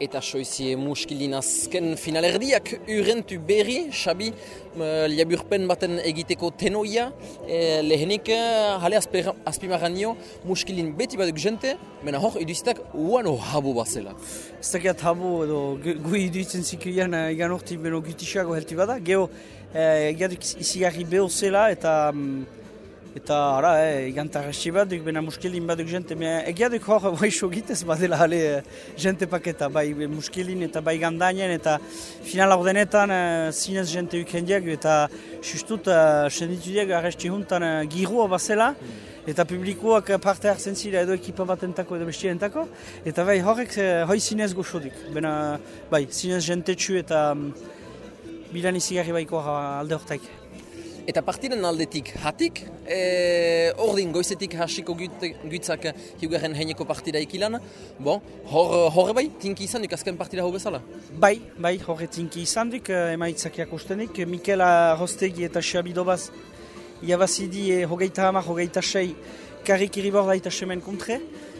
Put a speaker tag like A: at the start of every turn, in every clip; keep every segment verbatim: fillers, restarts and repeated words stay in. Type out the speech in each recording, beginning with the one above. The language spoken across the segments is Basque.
A: Eta soizie muskilin azken finalerdiak urentu berri, Xabi, uh, liaburpen baten egiteko tenoia, e, lehenik uh, jale azpimarranio muskilin beti baduk jente, mena hor iduztak uano habu bazela.
B: Ez dakiat habu edo gu iduitzen zikuian uh, egan horti beno gutisago helti bada, geho uh, egaduk izigarri beho zela eta um, Eta, ara, eh, igantarrasi bat duk, bena muskilin bat duk jente. Egiaduk hor, baixo gitez badela hale jente paketa, bai muskilin eta bai gandainen, eta final ordenetan uh, zinez jente ukendiak, eta sustut uh, senditudiak arresti juntan uh, girua bazela, eta publikoak parte hartzen zira edo ekipa batentako edo bestientako, eta bai horrek uh, hoi zinez goxodik. Bena, bai, zinez jente txu eta um, bilan izigarri baiko alde hortaik.
A: Eta partiren aldetik hatik, e, ordin goizetik hasiko gutzak hiugarren heineko partida ikilan. Bon, hor, horre bai, tinki izan duk azken partida hau bezala?
B: Bai, bai, horre tinki izan duk, emaitzakiak ustenik. Mikel Arostegi eta Xabi Dobaz jabazidi e, hogeita hamar, hogeita sei, karrik iriborda eta semen kontre.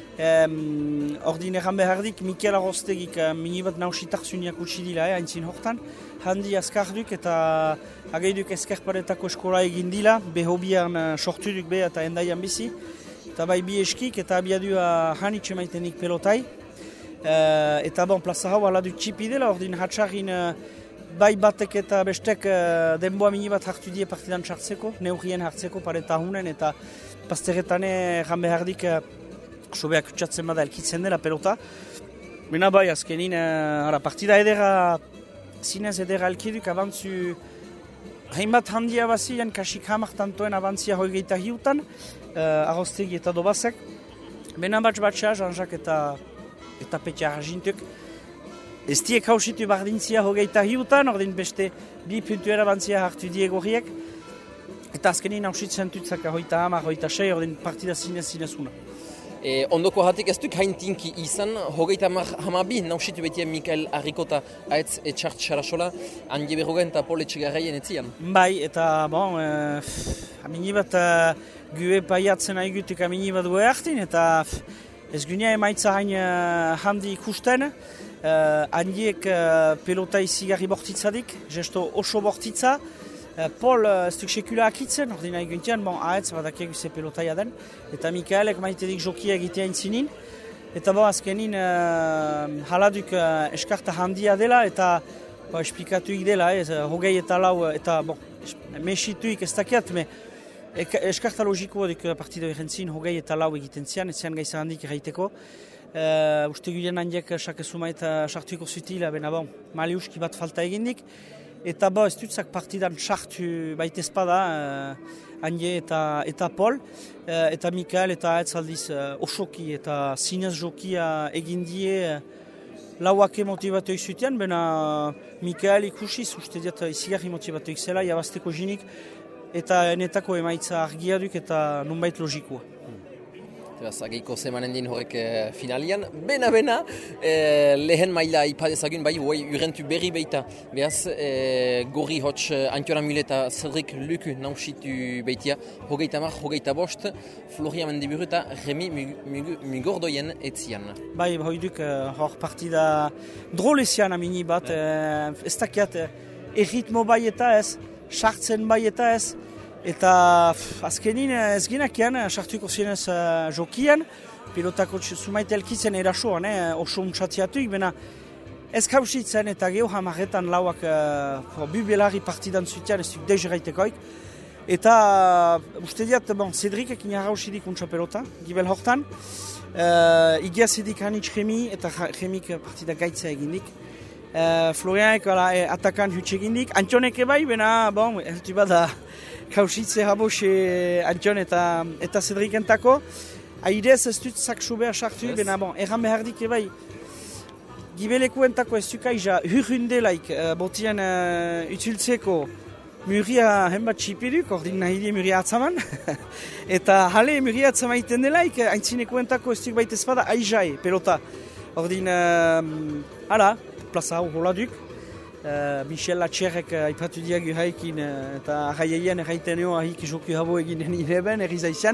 B: Um, ordin erran behardik, Mikel Arostegik uh, minibat nausitak zuniak utsi dila, eh, haintzin hortan. Handi azkarduk eta agaiduk eskerparetako eskola egin dila, behobian uh, sortuduk be eta endaian bizi. Eta bai bi eskik eta abiadua hanitxe maitenik pelotai. Uh, eta bon, plaza hau ala dut txipi dela, ordin hatxarrin uh, bai batek eta bestek uh, denboa minibat hartu die partidan txartzeko, neurrien hartzeko pareta hunen eta pasteretane erran behardik uh, sobeak utxatzen bada elkitzen dela pelota. Bena bai, azkenin, uh, ara, partida edera, zinez edera elkiduk, abantzu hainbat handia bazian, kasik hamar tantoen abantzia hogeita hiutan, uh, Arostegi eta Dobazek. Bena batx batxa, Jean-Jacques eta, eta Petia Argintuk. Ez diek hausitu bardintzia hogeita hiutan, ordin beste bi puntuera abantzia hartu diegorriek. Eta azkenin hausitzen tutzak hogeita hamar, hogeita sei, ordin partida zinez zinez una.
A: E, ondoko hatik ez duk hain tinki izan, hogeita hamabi nausitu betia Mikael Arrikota aetz etxart xarasola, Andi Berrogen eta Pol Etxegarraien etzian.
B: Bai, eta bon, uh, amini bat uh, gue paiatzen aigutuk amini bat gue hartin, eta ez gunea emaitza hain uh, handi ikusten, uh, handiek uh, pelota izigarri bortitzadik, gesto oso bortitza, Uh, Paul uh, ez duk sekula akitzen, ordina eguntian, bon, ahetz badakiak ze pelotaia den, eta Mikaelek maitedik jokia egitea intzinin, eta bon, azkenin uh, haladuk uh, eskarta handia dela, eta ba, esplikatuik dela, ez, hogei eta lau, eta bon, mesituik ez dakiat, me eskarta logikoa duk partida egentzin, hogei eta lau egiten zian, ez zian gaisa handik erraiteko. Uh, uste gulen handiek sakesuma eta sartuiko zutila, bena bon, maliuski bat falta egindik. Eta bo, ez dutzak partidan sartu baitez bada, uh, Anje eta, eta Pol, uh, eta Mikael eta ahetz aldiz uh, osoki eta zinez jokia egin die uh, lauake motivatuik zuten, bena Mikael ikusiz, uste diat izigarri motivatuik zela, jabazteko jinik, eta netako emaitza argiaduk eta nunbait logikoa.
A: Zageiko zemanen din horrek e, finalian. Bena-bena, e, lehen maila ipadezagun, bai, bai, urentu berri beita. Beaz, e, gorri hotx Antiola Mule eta Cedric Luku nausitu beitia. Hogeita mar, hogeita bost, Floria Mendiburu eta Remi Mugordoien etzian.
B: Bai, hoiduk, hor partida drolezian amini bat. E, ez dakiat, erritmo bai eta ez, sartzen bai eta ez. Eta pff, azkenin ez ginakian, sartuko zinez uh, jokian, pilotako sumaite elkitzen erasoan, eh, oso untxatiatuik, bena ez kausitzen eta geho hamarretan lauak uh, bubelari partidan zutian ez duk dezeraitekoik. Eta uh, uste diat, bon, Cedricek inarrausidik untxa pelota, gibel hortan, uh, igiazidik hanitz Remi eta Remik partida gaitza egindik. Uh, Florianek e, atakan hutsi egindik, Antioneke bai, bena, bon, eltu bada, kausitze habose Antion eta, eta Cedricentako. Aidez ez dut zaksu behar sartu, yes. Bena bon, erran behardik ebai. Gibelekuentako ez dukaija hurrundelaik uh, botian uh, utultzeko muria henbat txipiduk, ordin nahi die muria atzaman. Eta hale muria atzamaiten delaik, haintzinekuentako ez duk baita ezpada aizai pelota. Ordin, uh, ala, plaza hau holaduk. Uh, Michel Latxerrek uh, aipatu diagu haikin uh, eta arraiean erraiten eo ahik joku habo eginen ireben, erriza izan.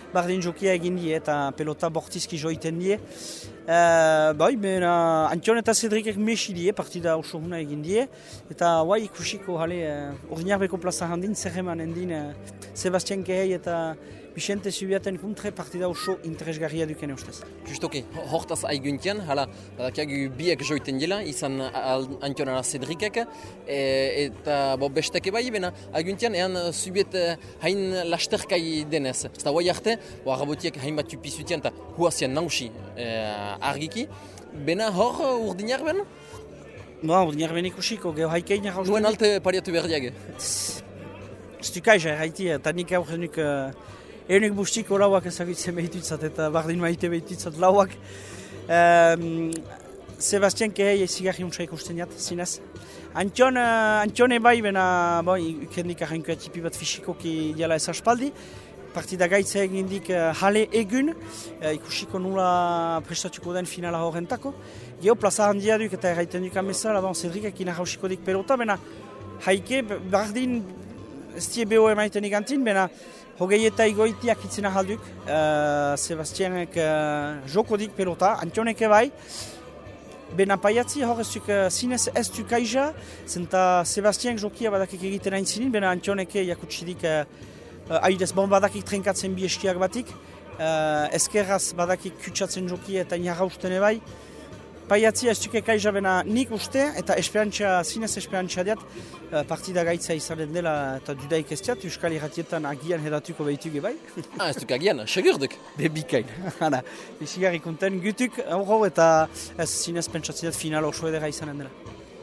B: bardin jokia egin die eta pelota bortizki joiten die. Uh, bai, bena Antion eta Cedricek mesi die, partida oso huna egin die. Eta bai ikusiko jale, uh, Urdinarbeko plaza handin, zerreman endin uh, Sebastian Kehei eta Vicente Zubiaten kontre partida oso interesgarria dukene ustez.
A: Justoki, hortaz aiguntian, hala, badakiagu biek joiten dela, izan Antion eta Cedricek, e, eta bo besteke bai, bena aiguntian, ean Zubiet hain lasterkai denez. Ez da, guai arte, bo arabotiek hain bat tupizutian eta huazian nausi e, argiki, bena hor Urdinar ben?
B: Ba, Urdinar ben ikusiko, geho haikein jarrauz.
A: Nuen alte pariatu berdiage.
B: Stukaiza, haiti, eta nik aurrenuk Eunik bustiko lauak ezagutzen behitutzat eta bardin maite behitutzat lauak. Um, Sebastian Kehei zigarri untsa ikusten jat, zinez. Antion, uh, Antione bai, bena, bai, ikendik arrenko etipi bat fisikoki diala ez aspaldi. Partida gaitza egindik uh, jale egun, uh, ikusiko nula prestatuko den finala horrentako. Geo plaza handia duk eta erraiten duk amezala, bon, Cedricek inarrauxiko dik pelota, bena haike bardin ez die beho emaiten igantin, bena hogei eta igoitiak itzena jalduk, uh, Sebastianek uh, jokodik pelota, Antioneke bai, bena paiatzi hor ez duk uh, zinez ez duk aiza, zenta Sebastianek jokia badakik egiten hain zinin, bena Antioneke jakutsidik uh, uh, aidez bon badakik trenkatzen bi eskiak batik, uh, ezkerraz badakik kutsatzen jokia eta inarrausten bai, paiatzi ez duk ekaiza bena nik uste eta esperantza, zinez esperantza diat, partida gaitza izanen dela eta dudaik ez diat, Euskal Irratietan agian hedatuko behituge bai.
A: Ah, ez duk agian, segurduk, bebikain.
B: Hala, bizigarri konten gutuk, aurro eta ez zinez pentsatzidat final oso edera izanen dela.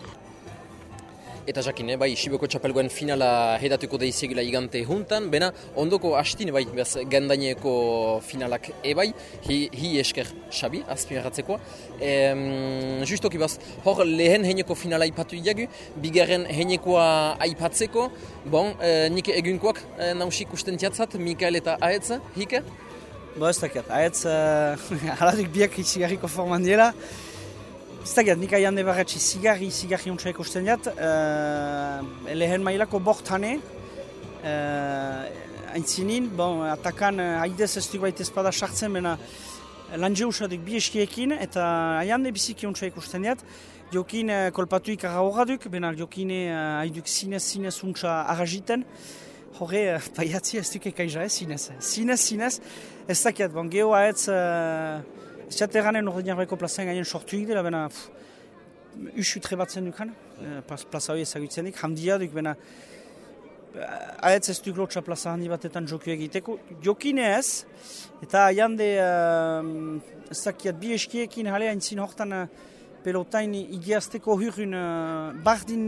A: Eta jakine, bai, Siboko txapelgoen finala hedatuko deizegila igante juntan, bena ondoko hastine bai, bez, gandaineko finalak ebai, hi, hi esker Xabi, azpimarratzekoa. E, justoki baz, hor lehen heineko finala aipatu iagu, bigarren heinekoa aipatzeko, bon, e, nik egunkoak e, nausik usten tiatzat, Mikael eta Aetz, hike?
B: Bo ez dakiat, Aetz, uh, haladik biak izigarriko forman diela, ez dakiat, nik aiande barretsi zigarri, zigarri untsa ikusten diat, uh, lehen mailako bort hane, uh, aintzinin, bon, atakan uh, haidez ez duk baita espada sartzen, bena lanje usadik bi eskiekin, eta aiande biziki untsa ikusten diat, jokin uh, kolpatuik arra horraduk, bena jokine uh, haiduk zinez, zinez untsa arraziten, horre, uh, paiatzi ez duk ekaiza, eh, zinez, zinez, zinez, ez dakiat, bon, geho haetz, uh, ez jat erranen Urdinarbeko plazan gainen sortuik dela, bena usu trebatzen dukan, plaza hori ezagutzenik, handia duk, bena ahetz ez duk lotxa plaza handi batetan jokio egiteko, jokine ez, eta jande uh, ez dakiat bi eskiekin jale haintzin hortan uh, pelotain igiazteko hurrun uh, bardin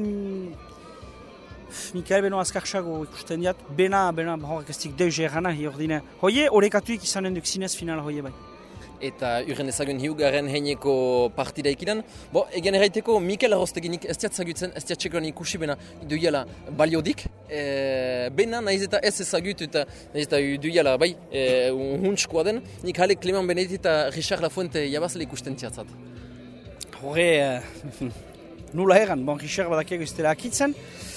B: Mikael beno azkarxago ikusten diat, bena, bena, horrek ez dik deus errana, hordine, hoie horrekatuik izanen duk zinez final hoie bai.
A: Eta urren ezagun hiugaren heineko partida ikidan. Bo, egen erraiteko Mikel Arrosteginik ez diat zagutzen, ez diat txekoan ikusi bena duiala baliodik. E, bena nahiz eta ez ezagut eta nahiz eta duiala bai e, huntskoa den. Nik hale Clement Benedetti eta Richard Lafuente jabazle ikusten tiatzat.
B: Horre, uh, nula egan, bon, Richard badakiago ez dela akitzen.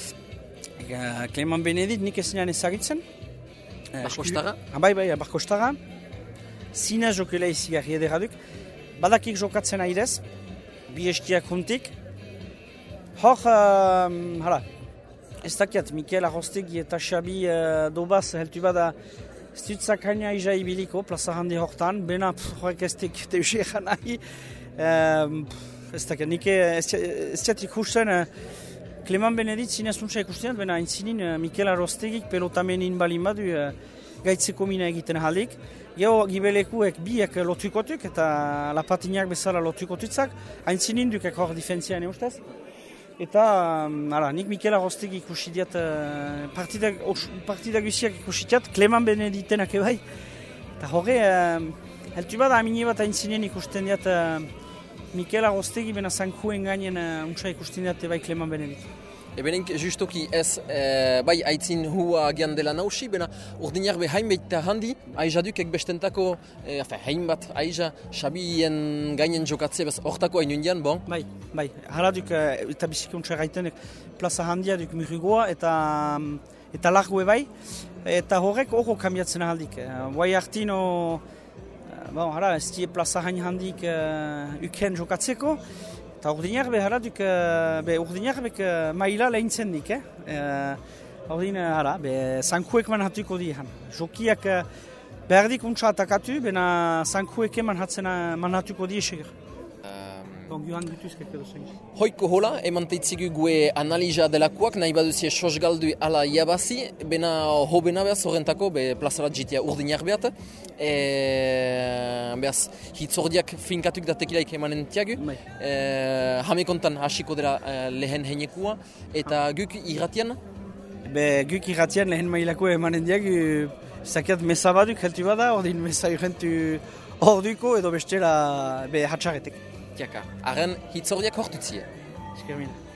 B: Uh, Clement Benedetti nik ez nian ezagutzen.
A: Barkostara?
B: Uh, bai, bai, Barkostara. Zinez jokela izigarri ederaduk. Badakik jokatzen aidez, bi eskiak juntik. Hor, uh, hala, ez dakiat, Mikel Arrostegi eta Xabi uh, dobaz heltu bada ez dutzak haina iza ibiliko, plaza handi hortan, bena horrek ez dik deus egan nahi. Uh, ez dakiat, nik ez diat ikusten, uh, Clement Benedetti zinez untsa ikusten, bena aintzinin uh, Mikel Arrostegik pelotamenin balin badu uh, gaitzeko mina egiten halik. Geo gibelekuek biek lotukotuk eta lapatinak bezala lotukotutzak, aintzinin dukek hor difentzian eustez. Eta, ala, nik Mikel Arrostegi ikusi diat, uh, partida, partida guziak ikusi diat, Clement Benedittenak ebai. Eta horre, uh, heltu bada amine bat aintzinen ikusten diat uh, Mikel Arrostegi bena zankuen gainen uh, untsa ikusten diat ebai Clement Beneditt.
A: Ebenik justoki ez, e, bai aitzin hua agian dela nausi, bena Urdinarbe hainbait handi, aizadukek bestentako, e, hainbat aiza, Xabien gainen jokatze bez hortako hainundian, bon?
B: Bai, bai, hala duk, eta bizikuntza gaitenek plaza handia duk murrugoa eta, eta largue bai, eta horrek horo kambiatzen ahaldik. Guai hartino, bon, hara, ez die plaza hain handik uh, uken jokatzeko, eta urdinak behar duk, uh, be urdinak bek uh, maila lehintzen dik, eh? Uh, Ordin, hara, be zankuek manhatuko dihan. Jokiak uh, behar dik untsa atakatu, bena zankuek manhatuko di eseger. Donc, joan dituzkek edo zein.
A: Hoiko hola, eman teitzigu gue analiza delakoak, nahi baduzie sos galdu ala iabazi, bena hobena behaz horrentako, be plazarat jitea urdinak behat. E, behaz, hitzordiak finkatuk datekilaik emanen tiagu. E, Hamekontan hasiko dela e, lehen heinekua, eta guk irratian?
B: Be, guk irratian lehen mailako emanen diagu, zakiat mesa baduk heltu bada, ordin mesa urrentu orduko edo bestela be hatxarretek.
A: Haren hitzordiak hortutzie.
B: Eskermin.